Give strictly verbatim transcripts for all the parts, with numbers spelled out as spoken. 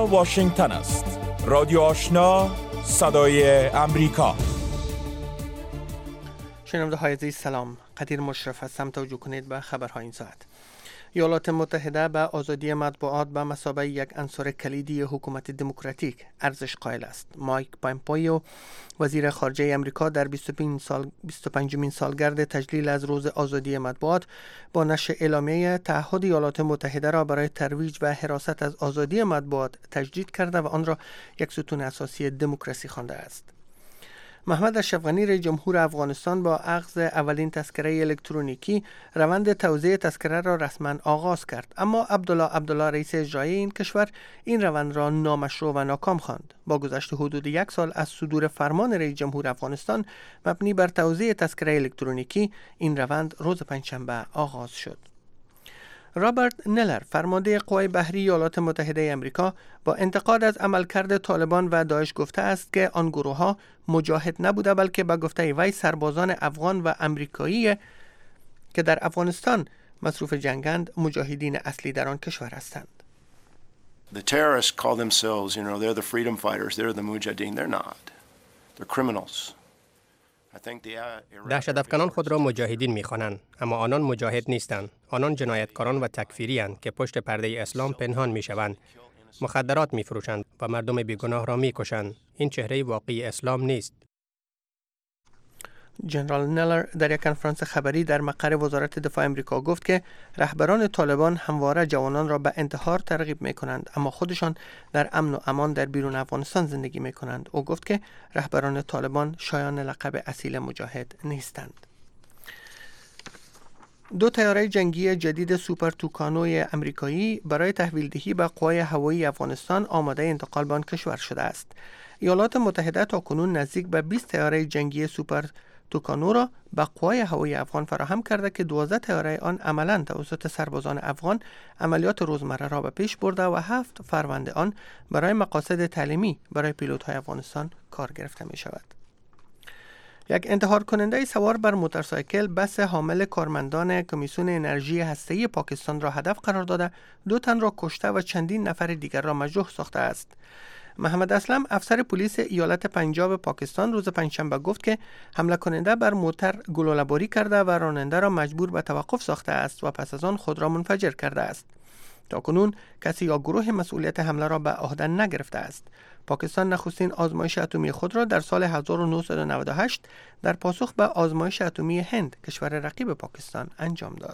واشنگتن است. رادیو آشنا، صدای امریکا. شنونده های عزیز سلام. قدیر مشرف هستم. توجه کنید به خبرهای این ساعت. ایالات متحده به آزادی مطبوعات به مثابه یک عنصر کلیدی حکومت دموکراتیک ارزش قائل است. مایک پامپئو وزیر خارجه امریکا در بیست و پنج سال بیست و پنجمین سالگرد تجلیل از روز آزادی مطبوعات با نشر اعلامیه تعهد ایالات متحده را برای ترویج و حراست از آزادی مطبوعات تجدید کرده و آن را یک ستون اساسی دموکراسی خوانده است. محمد اشرف غنی رئیس جمهور افغانستان با اخذ اولین تذکره الکترونیکی روند توزیع تذکره را رسما آغاز کرد، اما عبدالله عبدالله رئیس اجرایی این کشور این روند را نامشروع و ناکام خواند. با گذشت حدود یک سال از صدور فرمان رئیس جمهور افغانستان مبنی بر توزیع تذکره الکترونیکی، این روند روز پنجشنبه آغاز شد. رابرت نلر فرمانده قوای بحری ایالات متحده آمریکا با انتقاد از عملکرد طالبان و داعش گفته است که آن گروه‌ها مجاهد نبوده بلکه به گفته وی سربازان افغان و آمریکایی که در افغانستان مصروف جنگند مجاهدین اصلی در آن کشور هستند. The terrorists call themselves, you know, they're the freedom fighters, they're the mujahideen, they're not. They're criminals. دهشت‌افکنان خود را مجاهدین می‌خوانند، اما آنان مجاهد نیستند. آنان جنایتکاران و تکفیری اند که پشت پرده اسلام پنهان می‌شوند. مخدرات می‌فروشند و مردم بیگناه را می‌کشند. این چهره واقعی اسلام نیست. جنرال نلر در یک کنفرانس خبری در مقر وزارت دفاع آمریکا گفت که رهبران طالبان همواره جوانان را به انتحار ترغیب می‌کنند، اما خودشان در امن و امان در بیرون افغانستان زندگی می‌کنند. او گفت که رهبران طالبان شایان لقب اصیل مجاهد نیستند. دو طیاره جنگی جدید سوپر توکانوی آمریکایی برای تحویل دهی به قوای هوایی افغانستان آماده انتقال به آن کشور شده است. ایالات متحده تاکنون نزدیک به بیست طیاره جنگی سوپر توکانو را به قوای هوایی افغان فراهم کرده که دوازده طیاره آن عملاً توسط سربازان افغان عملیات روزمره را به پیش برده و هفت فرمند آن برای مقاصد تعلیمی برای پیلوت‌های افغانستان کار گرفته می شود. یک انتحار کننده سوار بر موتورسایکل بس حامل کارمندان کمیسیون انرژی هسته‌ای پاکستان را هدف قرار داده دو تن را کشته و چندین نفر دیگر را مجروح ساخته است. محمد اسلم افسر پلیس ایالت پنجاب پاکستان روز پنجشنبه گفت که حمله کننده بر موتر گلوله‌باری کرده و راننده را مجبور به توقف ساخته است و پس از آن خود را منفجر کرده است. تاکنون کسی یا گروه مسئولیت حمله را به عهده نگرفته است. پاکستان نخستین آزمایش اتمی خود را در سال هزار و نهصد و نود و هشت در پاسخ به آزمایش اتمی هند، کشور رقیب پاکستان، انجام داد.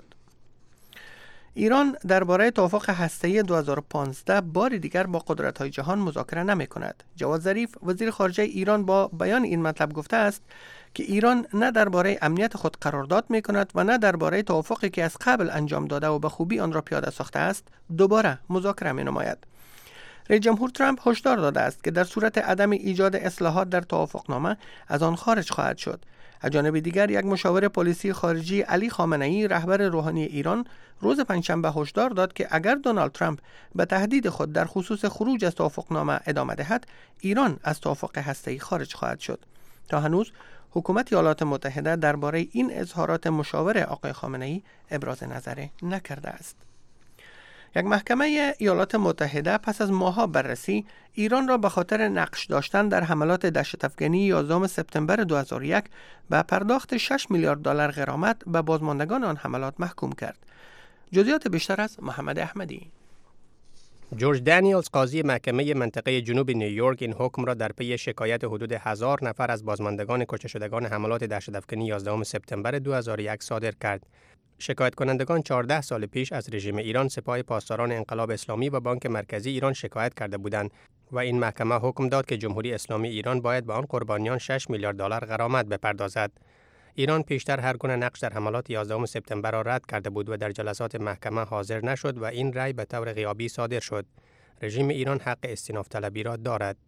ایران درباره توافق هسته‌ای دو هزار و پانزده بار دیگر با قدرت‌های جهان مذاکره نمی‌کند. جواد ظریف وزیر خارجه ایران با بیان این مطلب گفته است که ایران نه درباره امنیت خود قرارداد می‌کند و نه درباره توافقی که از قبل انجام داده و به خوبی آن را پیاده ساخته است دوباره مذاکره می‌نماید. رئیس جمهور ترامپ هشدار داده است که در صورت عدم ایجاد اصلاحات در توافقنامه از آن خارج خواهد شد. از جانب دیگر یک مشاور پلیسی خارجی علی خامنه‌ای رهبر روحانی ایران روز پنجشنبه هشدار داد که اگر دونالد ترامپ به تهدید خود در خصوص خروج از توافقنامه ادامه دهد، ایران از توافق هسته‌ای خارج خواهد شد. تا هنوز حکومت ایالات متحده درباره این اظهارات مشاور آقای خامنه‌ای ابراز نظر نکرده است. یک محکمه ایالات متحده پس از ماه‌ها بررسی ایران را به خاطر نقش داشتن در حملات دهشت‌افکنی یازدهم سپتامبر دو هزار و یک به پرداخت شش میلیارد دلار غرامت به بازماندگان آن حملات محکوم کرد. جزئیات بیشتر از محمد احمدی. جورج دانیلز قاضی محکمه منطقه جنوب نیویورک این حکم را در پی شکایت حدود هزار نفر از بازماندگان کشته شدگان حملات دهشت‌افکنی یازدهم سپتامبر دو هزار و یک صادر کرد. شکایت کنندگان چهارده سال پیش از رژیم ایران، سپاه پاسداران انقلاب اسلامی و بانک مرکزی ایران شکایت کرده بودند و این محکمه حکم داد که جمهوری اسلامی ایران باید به آن قربانیان شش میلیارد دلار غرامت بپردازد. ایران پیشتر هر گونه نقش در حملات یازدهم سپتامبر را رد کرده بود و در جلسات محکمه حاضر نشد و این رأی به طور غیابی صادر شد. رژیم ایران حق استیناف طلبی را دارد.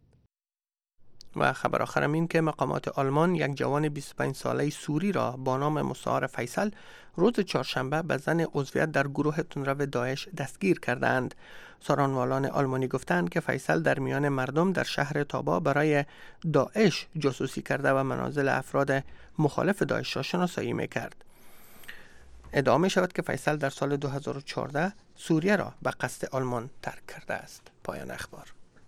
و خبر آخرم این که مقامات آلمان یک جوان بیست و پنج ساله سوری را با نام مستعار فیصل روز چهارشنبه به زن عضویت در گروه تندرو داعش دستگیر کردند. سارانوالان آلمانی گفتند که فیصل در میان مردم در شهر تابا برای داعش جاسوسی کرده و منازل افراد مخالف داعش را شناسایی می‌کرد. ادعا می شود که فیصل در سال دو هزار و چهارده سوریه را به قصد آلمان ترک کرده است. پایان اخبار.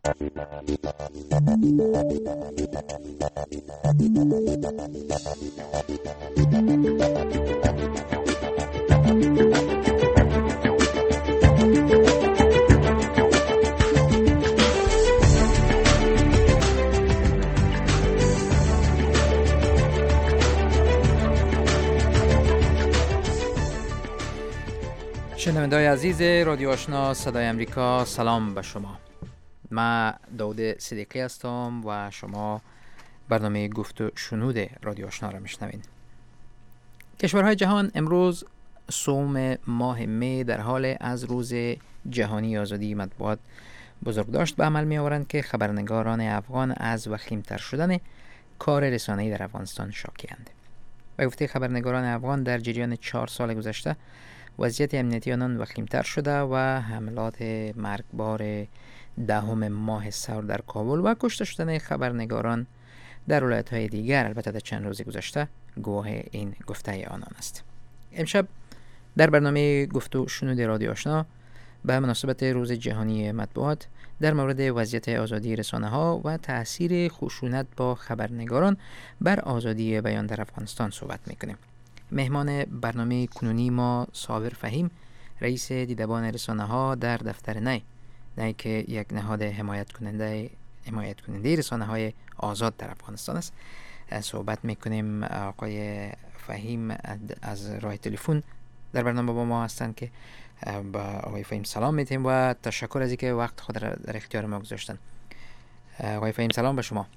شنونده‌های عزیز رادیو آشنا صدای امریکا، سلام به شما. من داود صدیقی هستم و شما برنامه گفت و شنود رادیو آشنا را میشنوین. کشورهای جهان امروز سوم ماه می در حال از روز جهانی آزادی مطبوعات بزرگداشت به عمل می آورند که خبرنگاران افغان از وخیم‌تر شدن کار رسانه‌ای در افغانستان شاکی‌اند. به گفته خبرنگاران افغان در جریان چهار سال گذشته وضعیت امنیتی آنان وخیم‌تر شده و حملات مرگبار دهم ماه ثور در کابل و کشته شدن خبرنگاران در ولایت‌های دیگر البته در چند روز گذشته گواه این گفته آنان است. امشب در برنامه گفت و شنود رادیو آشنا به مناسبت روز جهانی مطبوعات در مورد وضعیت آزادی رسانه‌ها و تأثیر خشونت با خبرنگاران بر آزادی بیان در افغانستان صحبت می‌کنیم. مهمان برنامه کنونی ما صابر فهیم، رئیس دیدبان رسانه‌ها در دفتر نی نی که یک نهاد حمایت کننده حمایت کننده رسانه‌های آزاد در افغانستان است. صحبت می‌کنیم. آقای فهیم از راه تلفن در برنامه با ما هستند که با آقای فهیم سلام می‌تیم و تشکر از اینکه وقت خود را در اختیار ما گذاشتن. آقای فهیم سلام به شما.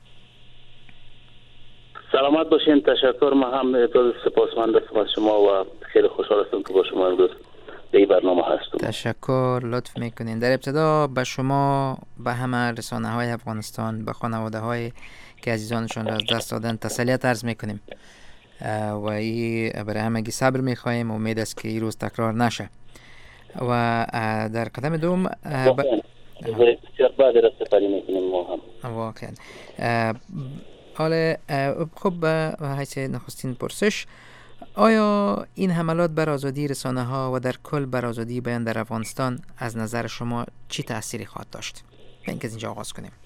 سلامت باشین. تشکر. ما هم سپاسمند هستم از شما و خیلی خوشحال هستم که با شما امروز در این برنامه هستم. تشکر، لطف میکنین. در ابتدا به شما، به همه رسانه های افغانستان، به خانواده های که عزیزانشان را از دست دادن تسلیت عرض میکنیم و این برای همگی صبر میخواهیم. امید است که این روز تکرار نشه. و در قدم دوم ب... بسیار بعد را سپری میکنیم ما هم واقعا. حالا خب به حیث نخستین پرسش، آیا این حملات بر آزادی رسانه ها و در کل بر آزادی بیان در افغانستان از نظر شما چی تأثیری خواهد داشت؟ اینکه از اینجا آغاز کنیم.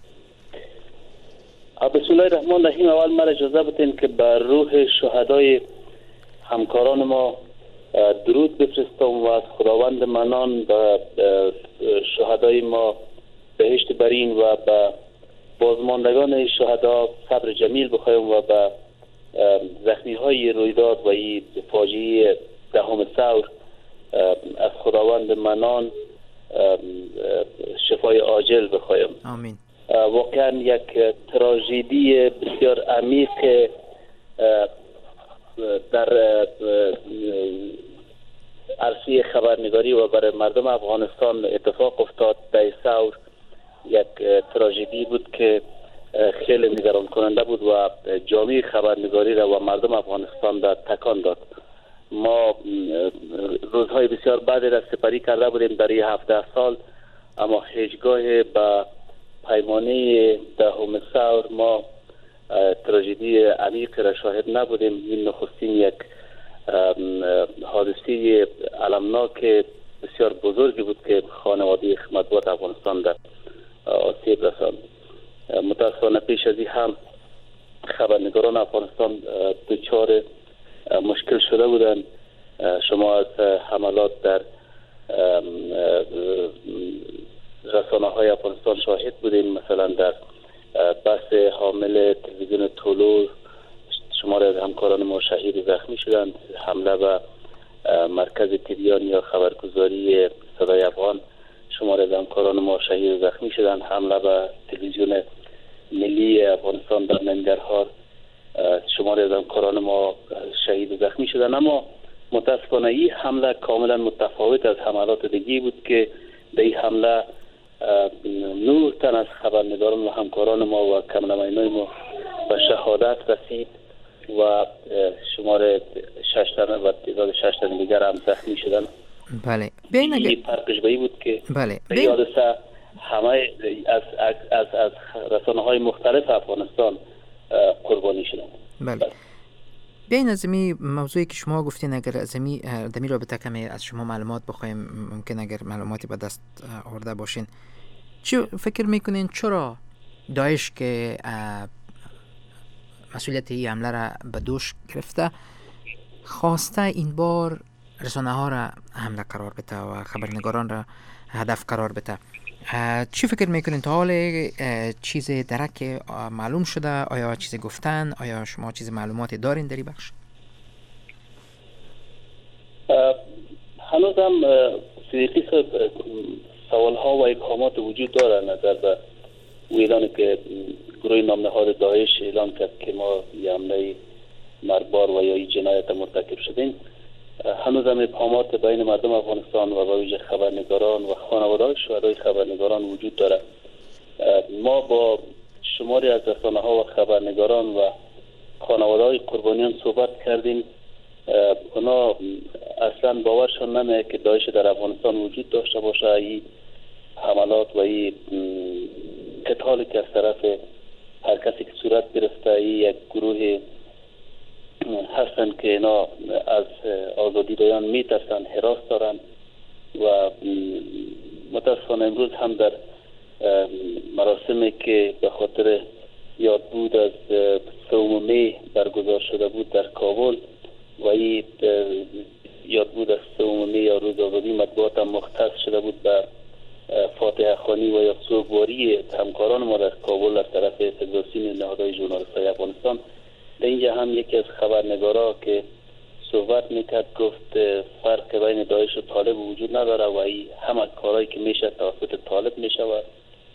بسم الله الرحمن الرحیم. اول مرا اجازه بدین که بر روح شهدای همکاران ما درود بفرستم و از خداوند منان به شهدای ما بهشت برین و به بازماندگان شهدا صبر جمیل بخوایم و به زخمی های رویداد و این فاجعه دهم ثور از خداوند منان شفای عاجل بخوایم. آمین. واقعا یک تراژدی بسیار عمیق در عرصه خبرنگاری و برای مردم افغانستان اتفاق افتاد. در ثور یک تراژدی بود که خیلی نگران کننده بود و جامعه خبرنگاری را و مردم افغانستان را تکان داد. ما روزهای بسیار بعدی را سپری کرده بودیم در این هفده سال، اما هیچگاه به پیمانه دهم ثور ما تراژدی عمیق را شاهد نبودیم. این نخستین یک حادثه المناک بسیار بزرگی بود که خانواده مطبوعات افغانستان در آسیب رساند. متاسفانه پیش از این هم خبرنگاران افغانستان دچار مشکل شده بودند. شما از حملات در رسانه های افغانستان شاهد بودین. مثلا در بحث حامل تلویزیون طلوع شماره از همکاران ما شهید زخمی شدند. حمله به مرکز تبیان یا خبرگزاری صدای افغان شماره از همکاران ما شهید زخمی شدند. حمله به تلویزیون ملی افغانستان در ننگرهار شماره از همکاران ما شهید زخمی شدند. اما متاسفانه این حمله کاملا متفاوت از حملات دیگی بود که در این حمله نه تن از خبرنگاران و همکاران ما و کمرمنای ما به شهادت رسید و شماره شش تن و تعداد شش تن دیگر هم زخمی شدند. بله. بین اگه فرقش به این بود که بله. این حادثه همه از از از, از رسانه‌های مختلف افغانستان قربانی شدند. بله. بله. بیاین از این موضوعی که شما گفتین اگر از این دمی رابطه کمی از شما معلومات بخوایم، ممکن اگر معلوماتی به دست آورده باشین. چه فکر میکنین چرا داعش که مسئولیت این حمله را به دوش گرفته خواسته این بار رسانه ها را حمله قرار بده و خبرنگاران را هدف قرار بده؟ چی فکر میکنین تا حال چیز درک معلوم شده؟ آیا چیز گفتن؟ آیا شما چیز معلوماتی دارین در این بخش؟ هنوز هم صدیقی صاحب سوال ها و ابهامات وجود داره نظر به اعلانی که گروه نامنهاد داعش اعلان کرد که ما یه حمله مربار و یا جنایت مرتکب شدیم. هنوز هم ابهامات بین مردم افغانستان و با ویژه خبرنگاران و خانواده‌های شهدای خبرنگاران وجود داره. ما با شماری از رسانه‌ها و خبرنگاران و خانواده‌های قربانیان صحبت کردیم. اونا اصلا باورشون نمیاد که داعش در افغانستان وجود داشته باشه. این حملات و این قتالی که از طرف هر کسی که صورت گرفته این یک گروه هستن که اینا از آزادی بیان میترسن، هراس دارن و متاسفانه امروز هم در مراسمی که به خاطر یاد بود از سوم می برگزار شده بود در کابل و این یاد بود از سوم می یا روز آزادی مطبوعات هم مختص شده بود به فاتحه خوانی و یا سوگواری همکاران ما در کابل از طرف فدراسیون نهادهای ژورنالیست‌های افغانستان. در اینجا هم یکی از خبرنگارا که صحبت میکرد گفت فرق بین داعش و طالب وجود نداره و این همه کارهایی که میشه توسط طالب میشه و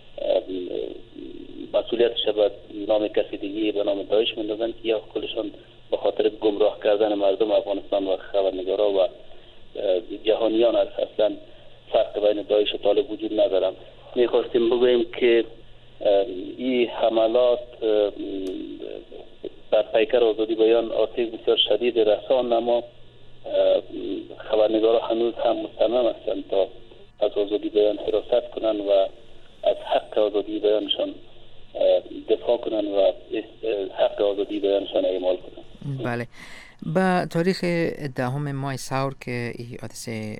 مسئولیتش به نام کسی دیگه به نام داعش میندازن که یا خودشان به خاطر گمراه کردن مردم افغانستان و خبرنگارا و جهانیان از اصلا فرق بین داعش و طالب وجود نداره. میخواستیم بگوییم که این حملات در پیکر آزادی بیان آسیب بسیار شدید رسان، اما خبرنگارا هنوز هم مصمم هستند تا از آزادی بیان حراست کنند و از حق آزادی بیانشان دفاع کنند و حق آزادی بیانشان اعمال کنند. بله، با تاریخ دهم ماه سور که این حادثه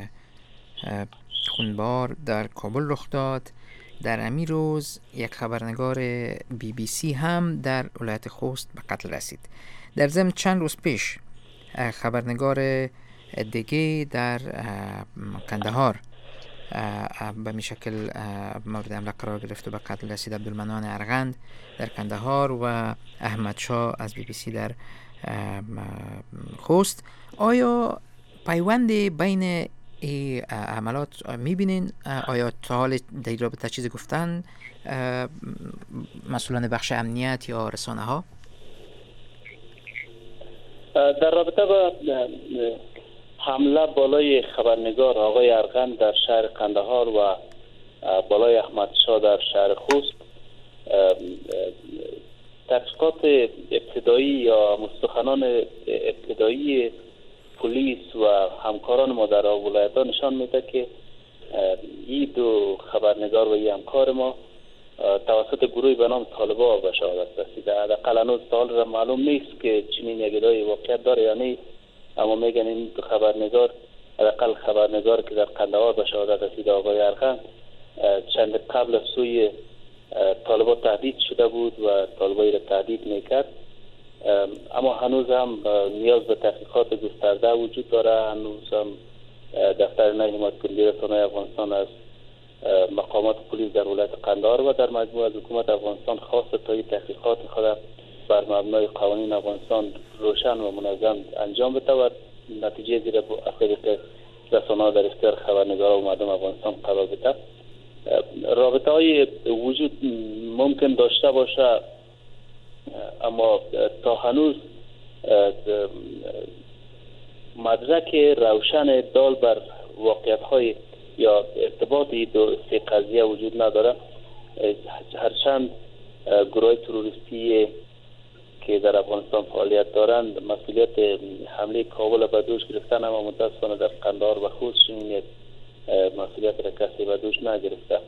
خونبار در کابل رخ داد، در امی روز یک خبرنگار بی بی سی هم در ولایت خوست به قتل رسید. در ضمن چند روز پیش خبرنگار دیگه در کندهار به می شکل مورد حمله قرار گرفت و به قتل رسید. عبدالمنان ارغند در کندهار و احمد شاه از بی بی سی در خوست. آیا پیوند بین این عملات میبینین؟ آیا تا حال در این رابطه چیزی گفتن مسئولان بخش امنیت یا رسانه ها؟ در رابطه با حمله بالای خبرنگار آقای ارغند در شهر قندهار و بالای احمد شاه در شهر خوست، تحقیقات ابتدایی یا مستخنان ابتدایی پلیس و همکاران ما در ولایت‌ها نشان میده که این دو خبرنگار و این همکار ما توسط گروهی به نام طالبا به شهادت رسیده. حداقل هنوز تا را معلوم نیست که چنین یک ادعای واقعیت داره یا نه، اما میگن این دو خبرنگار، حداقل خبرنگار که در قندهار به شهادت رسیده آقای ارغند، چند قبل از سوی طالبا تهدید شده بود و طالبایی را تهدید میکرد. اما هنوز هم نیاز به تحقیقات گسترده وجود داره. هنوز هم دفتر نهایی حمایت کننده رسانه‌های افغانستان از مقامات پلیس در ولایت قندهار و در مجموع از حکومت افغانستان خواسته تا این تحقیقات خود بر مبنای قوانین افغانستان روشن و منظم انجام بده و نتیجه زیر اثر رسانه‌ها در اختیار خبرنگاران و مردم افغانستان قرار بده. رابطه های وجود ممکن داشته باشه، اما تا هنوز مدرک روشن دال بر واقعیت های یا ارتباطی دو سه قضیه وجود نداره. هرچند گروه تروریستی که در افغانستان فعالیت دارند مسئولیت حمله کابل به دوش گرفتن، اما متاسفانه در قندهار و خوست یک مسئولیت را کسی به دوش نگرفته.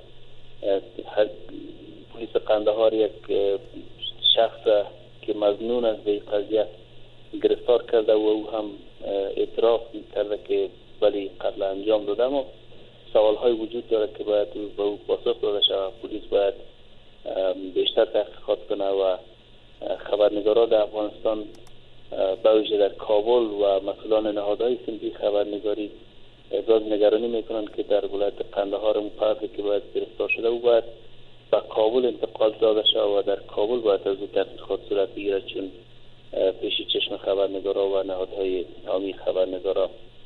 پلیس قندهار یک شخص که مظنون است به این قضیه گرفتار کرده و او هم اعتراف کرده که ولی قتل انجام داده، اما سوال های وجود داره که باید به او پاسخ داده شود. پلیس باید بیشتر تحقیقات کنه و خبرنگاران در افغانستان به ویژه در کابل و مسئولان نهادهای صنفی خبرنگاری ابراز نگرانی میکنن که در ولایت قندهار مفردی که باید گرفتار شده او باید به کابل انتقال داده شود و در کابل باید از او تحقیقات صورت بگیرد، چون پیش چشم خبرنگاران و نهادهای حامی خبرنگاران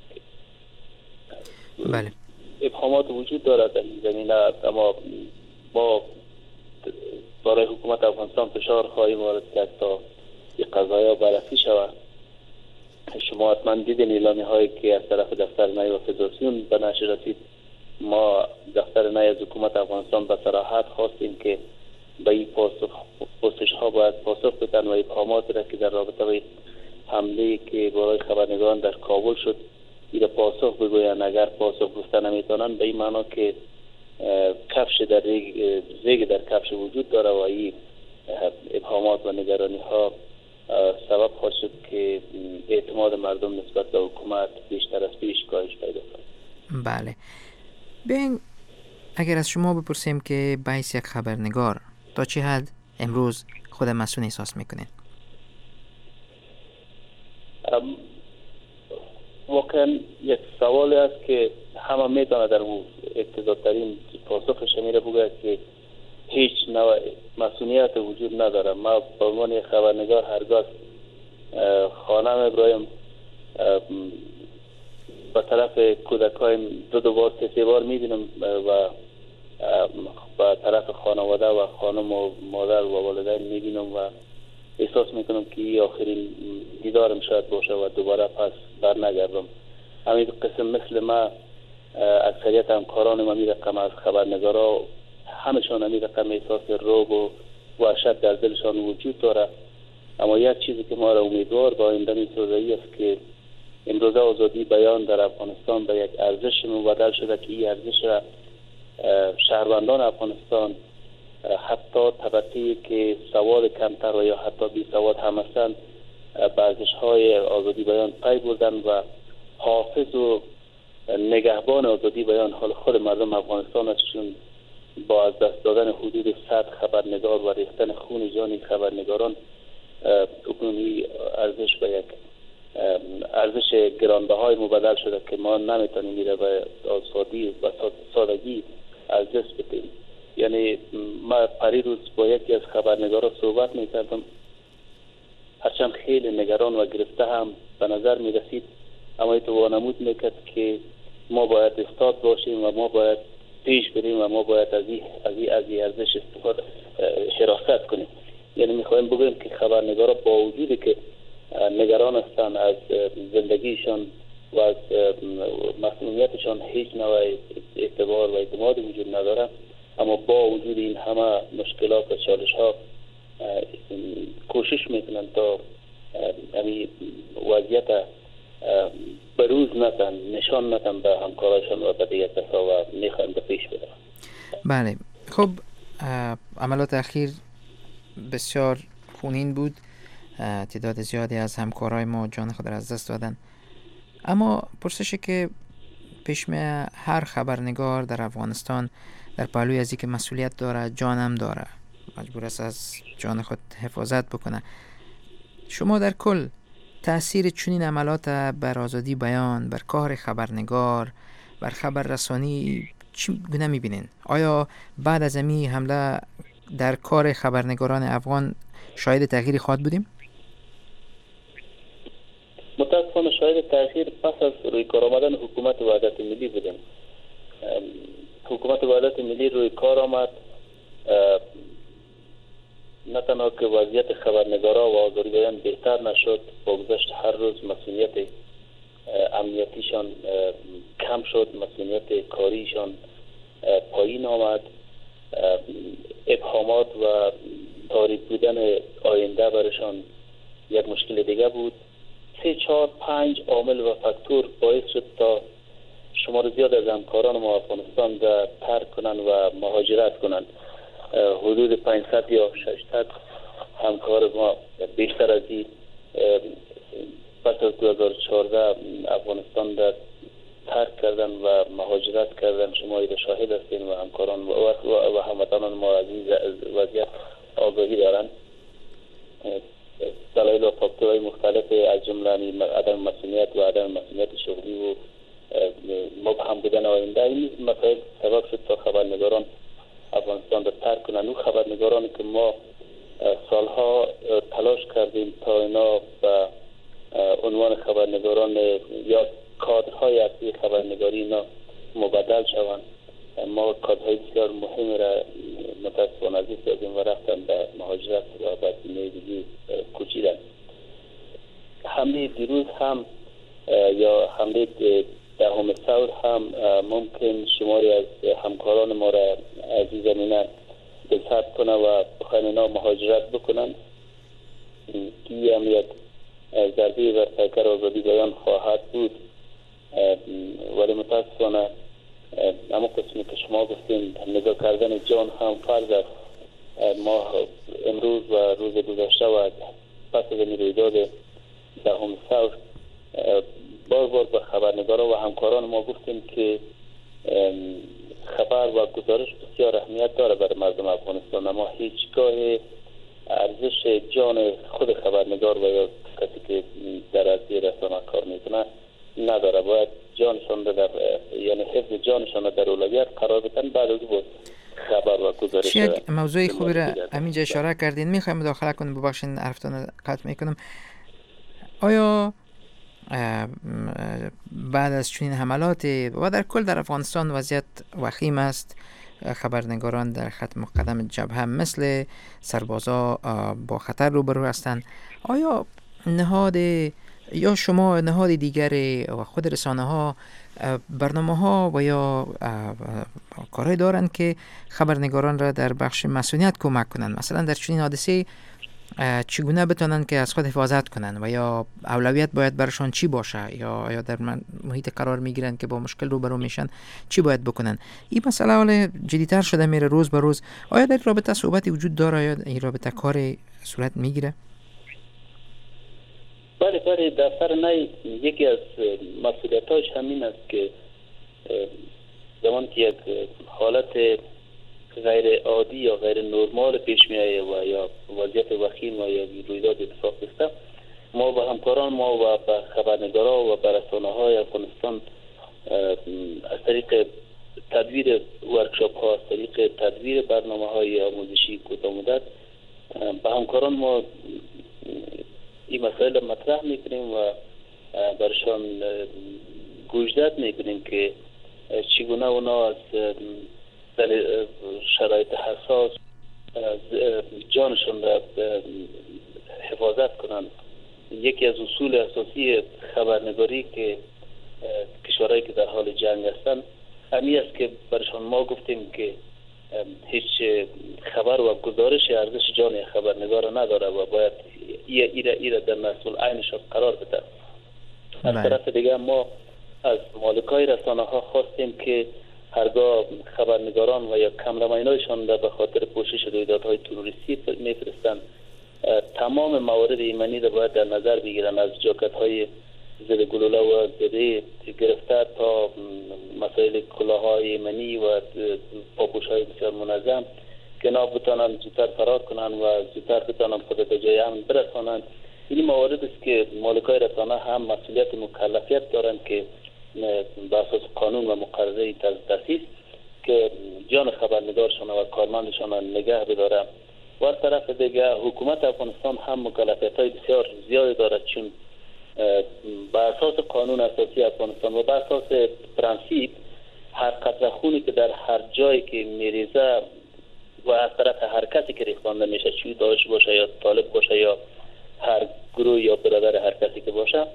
بله ابهامات وجود دارد در این زمینه. اما ما برای حکومت افغانستان فشار خواهیم وارد کرد تا این قضایا بررسی شود. شما حتما دیدین اعلامی هایی که از طرف دفتر نای و فدراسیون به نشر رسید. ما دفتر نای از حکومت افغانستان به صراحت خواستیم که به این پرسش ها باید پاسخ بدن و ابهامات را که در رابطه با حمله که برای خبرنگاران در کابل شد این پاسخ بگویند. اگر پاسخ گفته نمیتونن به این معنا که کفش در ریگ, ریگ در کفش وجود داره و این ابهامات و نگرانی ها سبب خواهد شد که اعتماد مردم نسبت به حکومت بیشتر از پیش کاهش پیدا کنه. بله بیاین اگر از شما بپرسیم که به حیث یک خبرنگار تا چه حد امروز خود مسئول احساس میکنین؟ واقعا یک سوالی است که همه میتونه در اون ابتداترین پاسخش میره بگه که هیچ نوع مسئولیت وجود نداره. ما به عنوان خبرنگار هرگاه خانه میبرایم به طرف کودکایم دو دو بار سه سه بار میبینم و به طرف خانواده و خانم و مادر و والدین میبینم و احساس میکنم که این آخرین دیدارم شاید باشه و دوباره پس بر نگردم. همین قسم مثل ما اکثریت همکاران ما می رقم از خبرنگارا همشان همین رقم احساس رعب و وحشت در دلشان وجود داره. اما یک چیزی که ما را امیدوار با آینده می‌سازه است که امروزه آزادی بیان در افغانستان به یک ارزش مبدل شده که این ارزش را شهروندان افغانستان حتی طبقه‌ای که سواد کمتر و یا حتی بی سواد هم هستند به ارزش‌های آزادی بیان پی بردن و حافظ و نگهبان آزادی بیان حال خود مردم افغانستان است، چون با از دست دادن حدود صد خبرنگار و ریختن خون جان خبرنگاران اکنونی ارزش به یک ارزش گرانبهای مبدل شده که ما نمیتونیم میره به آزادی و سادگی از دست بدیم. یعنی ما پریروز با یکی از خبرنگارا صحبت میکردم، هرچند خیلی نگران و گرفته هم به نظر میرسید، اما این تو وانمود میکرد که ما باید استاد باشیم و ما باید پیش بریم و ما باید از این از این از این ارزش استفاده حراست کنیم. یعنی میخوایم بگویم که خبرنگارا با وجودی که نگران هستند از زندگیشان و از مسئولیتشان هیچ نوع اعتبار و اعتماد وجود نداره، اما با وجود این همه مشکلات و چالش ها کوشش میکنن تا همین وضعیت بروز نتن نشان نتن به همکاراشان و به دیگر کسا و میخوایم به پیش برن. بله خب عملات اخیر بسیار خونین بود، تعداد زیادی از همکارای ما جان خود را از دست دادن، اما پرسشی که پیش می هر خبرنگار در افغانستان در پهلوی از اینکه مسئولیت داره جانم داره، مجبور است از جان خود حفاظت بکنه. شما در کل تأثیر چنین عملات بر آزادی بیان، بر کار خبرنگار، بر خبررسانی چی گونه می‌بینین؟ آیا بعد از این حمله در کار خبرنگاران افغان شاهد تغییری خواهد بودیم؟ متاسفانه شاهد تغییر پس از روی کار آمدن حکومت وحدت ملی بودیم. حکومت وحدت ملی روی کار آمد، نه تنها که وضعیت خبرنگارا و آزادی بیان بهتر نشد، با گذشت هر روز مسئولیت امنیتیشان کم شد، مسئولیت کاریشان پایین آمد، ابهامات و تاریک بودن آینده برشان یک مشکل دیگه بود. سه چهار پنج عامل و فاکتور باعث شد تا شمار زیاد از همکاران ما افغانستان را ترک کنند و مهاجرت کنند. حدود پانصد یا ششصد همکار ما بیشتر از این پس از دو هزار و چهارده افغانستان در ترک کردن و مهاجرت کردن. شما ایده شاهد هستین و همکاران و, و, و هموطنان ما از این وضعیت آگاهی دارن. دلایل و فاکتورهای مختلف از جمله عدم مسئولیت و عدم مسئولیت شغلی و مبهم بودن آینده، این مسائل سبب شد تا خبرنگاران افغانستان را ترک کنند. اون خبرنگارانی که ما سالها تلاش کردیم تا اینا به عنوان خبرنگاران یا کادرهای اصلی خبرنگاری اینا مبدل شوند، ما کادرهای بسیار مهم را متاسفانه از دست دادیم و رفتن به مهاجرت و به سینه دیگه کوچیدن. حمله دیروز هم یا حمله دهم ثور هم ممکن شماری از همکاران ما را از این زمینه دلسرد کنه و بخواین اینا مهاجرت بکنن. که هم یک ضربه بر پیکر آزادی بیان خواهد بود، ولی متاسفانه اما قسمی که شما گفتین نگاه کردن جان هم فرض است. ما امروز و روز گذشته و پس از این رویداد دهم ثور بار بار به خبرنگاران و همکاران ما گفتیم که خبر و گزارش بسیار اهمیت داره برای مردم افغانستان، اما هیچگاه ارزش جان خود خبرنگار و یا کسی که در عرصه رسانه کار میکنه نداره. باید جانشان در یعنی حفظ جانشان در اولویت قرار بدن، بعد از بود خبر و گزارش. یک موضوع خوبی را همینجا اشاره کردین، میخوایم مداخله کنم، ببخشید حرفتون قطع میکنم. آیا بعد از چنین حملات و در کل در افغانستان وضعیت وخیم است، خبرنگاران در خط مقدم جبهه مثل سربازا با خطر روبرو هستند، آیا نهاد یا شما نهاد دیگری و خود رسانه ها برنامه ها و یا کارهای دارند که خبرنگاران را در بخش مسئولیت کمک کنند؟ مثلا در چنین حادثه چگونه بتونن که از خود حفاظت کنن و یا اولویت باید برشان چی باشه، یا یا در محیط قرار میگیرن که با مشکل روبرو میشن چی باید بکنن؟ این مسئله حالا جدی‌تر شده میره روز به روز. آیا در رابطه صحبتی وجود داره یا این رابطه کار صورت میگیره؟ بله بله، دفتر نای یکی از مسئولیتاش همین است که زمان که یک حالت غیر عادی یا غیر نرمال پیش می آید و یا وضعیت وخیم و یا رویداد اتفاق بیفته، ما با همکاران ما و با خبرنگاران و با رسانه های افغانستان از طریق تدویر ورکشاپ ها، از طریق تدویر برنامه های آموزشی کوتاه مدت با همکاران ما این مسائل مطرح میکنیم و برشان گوشداد میکنیم که چگونه اونا از در شرایط حساس جانشون را حفاظت کنند. یکی از اصول اساسی خبرنگاری که کشورهایی که در حال جنگ هستند همین است که برشان ما گفتیم که هیچ خبر و گزارش ارزش جان خبرنگار نداره و باید ایره ایره در مسئول عینشان قرار بده. از طرف دیگه ما از مالکای رسانه ها خواستیم که هرگاه خبرنگاران و یا کمرمینایشان به خاطر پوشش رویدادهای تروریستی میفرستند، تمام موارد ایمنی را باید در نظر بگیرن، از جاکت های ضد گلوله و زده گرفته تا مسائل کلاهای ایمنی و پاپوش های بسیار منظم که اینا بتانند زودتر فرار کنند و زودتر بتانند خود به جای امن برسانند. این موارد است که مالکای رسانه هم مسئولیت مکلفیت دارند که به اساس قانون و مقرره تأسیس که جان خبرنگارشان و کارمندشان نگه بداره. و از طرف دیگه حکومت افغانستان هم مکلفیت‌های بسیار زیادی دارد، چون به اساس قانون اساسی افغانستان و به اساس پرنسیپ هر قطره خونی که در هر جایی که میریزه و از طرف هر کسی که ریختانده میشه، چه داعش باشه یا طالب باشه یا هر گروه یا برادر هر کسی که باشه،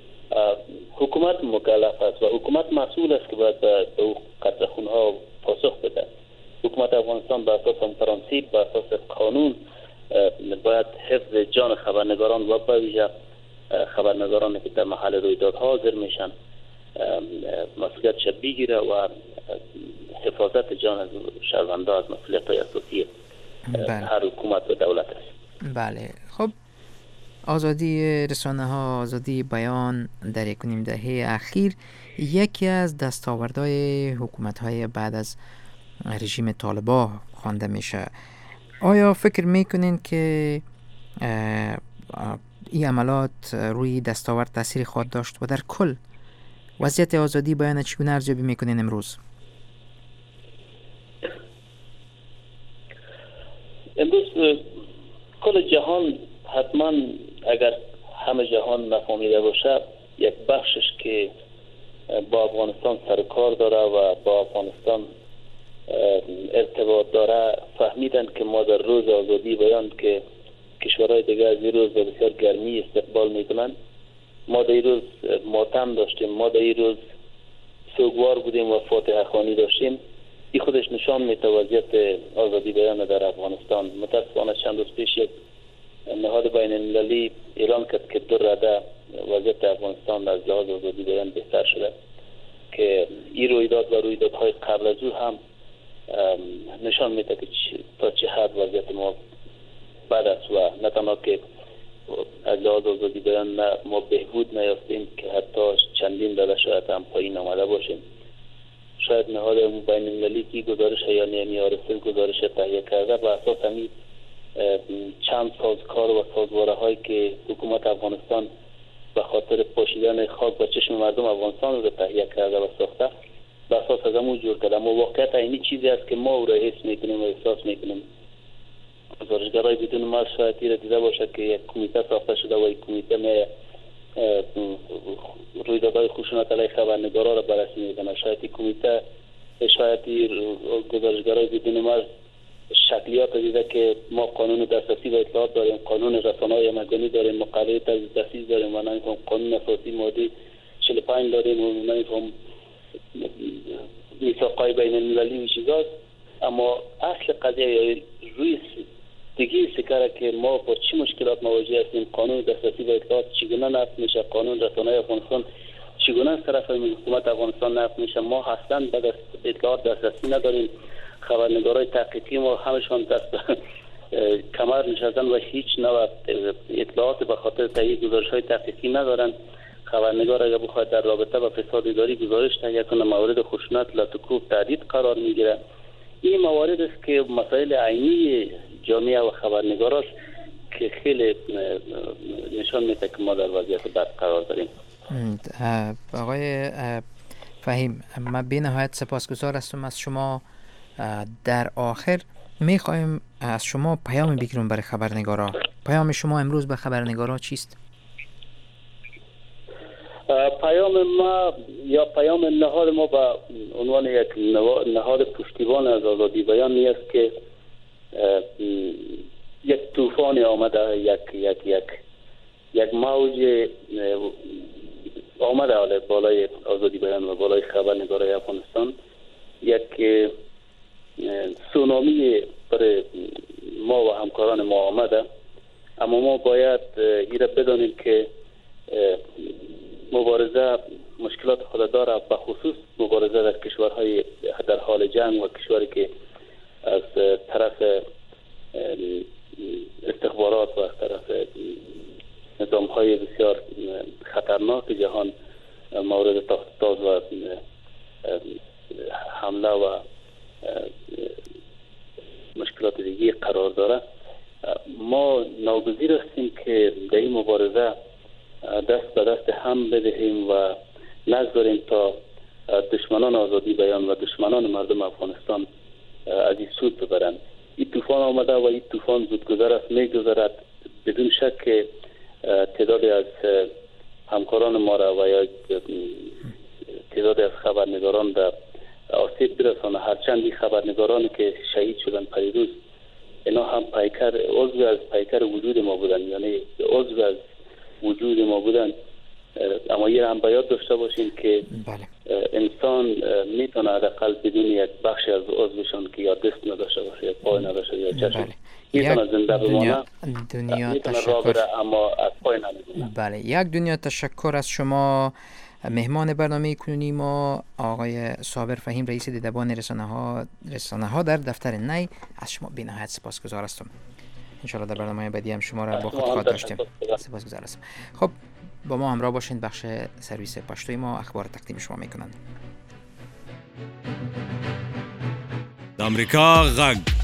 حکومت مکلف است و حکومت مسئول است که باید به او قطره خونها پاسخ بده. حکومت افغانستان به اساس پرنسیپ، به اساس قانون باید حفظ جان خبرنگاران و به ویژه خبرنگارانی که در محل رویدادها حاضر میشن مسئولیتش بگیره و حفاظت جان از شهروندان از مسئولیت‌های اساسی هر حکومت و دولت است. بله، خب آزادی رسانه ها، آزادی بیان در یک و نیم دهه اخیر یکی از دستاوردهای حکومت های بعد از رژیم طالبان خوانده میشه. آیا فکر میکنین که این عملات روی دستاورد تاثیر خواهد داشت و در کل وضعیت آزادی بیان چگونه ارزیابی میکنین امروز؟ امروز کل جهان حتما اگر همه جهان نفهمیده باشه یک بخشش که با افغانستان سر کار داره و با افغانستان ارتباط داره فهمیدن که ما در روز آزادی بیان که کشورهای دیگه از این روز به بسیار گرمی استقبال میکنن، ما در این روز ماتم داشتیم، ما در این روز سوگوار بودیم و فاتحه خوانی داشتیم. این خودش نشان میده وضعیت آزادی بیان در افغانستان. متاسفانه چند روز پیش یک نهاد بین المللی اعلام کرد که دو رده وضعیت افغانستان از لحاظ آزادی بیان بهتر شده، که این رویداد و رویدادهای قبل از او هم نشان میده که تا چه حد وضعیت ما بد است و نه تنها که از لحاظ آزادی بیان ما بهبود نیافتیم که حتی چندین درجه شاید هم پایین آمده باشیم. شاید نهاد بین المللی که گزارش یعنی امیارسل گزارش تهیه کرده و اساس همین چند سازکار و سازواره هایی که حکومت افغانستان به خاطر پاشیدن خاک و چشم مردم افغانستان رو تهیه کرده و ساخته، به اساس از همون جور کرده. اما واقعیت اینی چیزی است که ما او را حس میکنیم و احساس میکنیم. گزارشگرای بدون مرز شاید را دیده باشه که یک کمیته ساخته شده و این کمیته می رویدادهای خشونت علیه خبرنگارا را بررسی میکنه. شاید این کمیته شاید گزارشگرای بدون مرز شکلیات دیده که ما قانون دسترسی و اطلاعات داریم، قانون رسانه‌های مدنی داریم، مقررات تجدید داریم و نمی‌فهم قانون اساسی ماده چهل و پنج داریم و نمی‌فهم میثاق‌های بین المللی و چیزاست. اما اصل قضیه روی دیگه سکره که ما با چه مشکلات مواجه هستیم، قانون دسترسی و اطلاعات چگونه نقض میشه، قانون رسانه‌های افغانستان چگونه از طرف حکومت افغانستان نقض میشه. ما اصلا به اطلاعات دسترسی نداریم. خبرنگارای تحقیقی ما همشان دست کمر نشستن و هیچ نوع اطلاعات به خاطر تهیه گزارش‌های تحقیقی ندارن. خبرنگار اگر بخواد در رابطه با فساد اداری گزارش تهیه کنه، موارد خشونت، لطکوب، تهدید قرار میگیره. این موارد است که مسائل عینی جامعه و خبرنگار است که خیلی نشان میده که ما در وضعیت بد قرار داریم. آقای فهیم، من بی نهایت سپاسگزار هستم از شما. در آخر میخوایم از شما پیام بگیریم برای خبرنگارا. پیام شما امروز به خبرنگارا چیست؟ پیام ما یا پیام نهاد ما به عنوان یک نهاد پشتیبان از آزادی بیان نیست که یک طوفان آمده، یک یک یک یک موج آمده بالای آزادی بیان و بالای خبرنگارای افغانستان، یک سونامی برای ما و همکاران ما آمده. اما ما باید این را بدانیم که مبارزه مشکلات خود داره، به خصوص مبارزه در کشورهای در حال جنگ و کشوری که از طرف استخبارات و از طرف نظامهای بسیار خطرناک جهان مورد تحت و حمله و مشکلات دیگه قرار داره. ما ناگزیر هستیم که در این مبارزه دست به دست هم بدهیم و نگذاریم تا دشمنان آزادی بیان و دشمنان مردم افغانستان از این سود ببرند. این طوفان آمده و این طوفان زودگذر است، میگذرد. بدون شک تعدادی از همکاران ما را و یا تعدادی از خبرنگاران در آسیب برسانه. هرچند این خبرنگارانی که شهید شدن پریروز، اینا هم پیکر عضو از پیکر وجود ما بودن، یعنی عضو از وجود ما بودن. اما یه هم باید داشته باشیم که بله. انسان میتونه حداقل بدون یک بخش از عضوشان که یا دست نداشته باشه یا پای نداشته یا چشم بله. میتونه زنده بمانه، دنیا میتونه تشکر. راه بره اما از پای نمیتونه. بله، یک دنیا تشکر از شما. مهمان برنامه کنونی ما آقای صابر فهیم، رئیس دیدبان رسانه ها رسانه ها در دفتر نی، از شما بی‌نهایت سپاسگزار هستم. انشالله در برنامه بعدی هم شما را با خود خواهد داشتیم. سپاسگزار هستم. خب با ما همراه باشین. بخش سرویس پشتوی ما اخبار تقدیم شما میکنند. آمریکا غږ